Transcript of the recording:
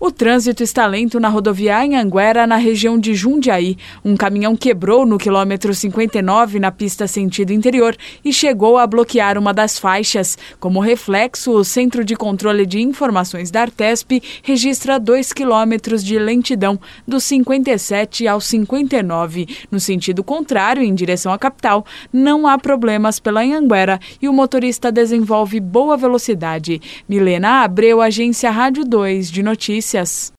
O trânsito está lento na rodovia Anhanguera, na região de Jundiaí. Um caminhão quebrou no quilômetro 59 na pista sentido interior e chegou a bloquear uma das faixas. Como reflexo, o Centro de Controle de Informações da Artesp registra 2 quilômetros de lentidão dos 57 ao 59. No sentido contrário, em direção à capital, não há problemas pela Anhanguera e o motorista desenvolve boa velocidade. Milena Abreu, Agência Rádio 2 de Notícias.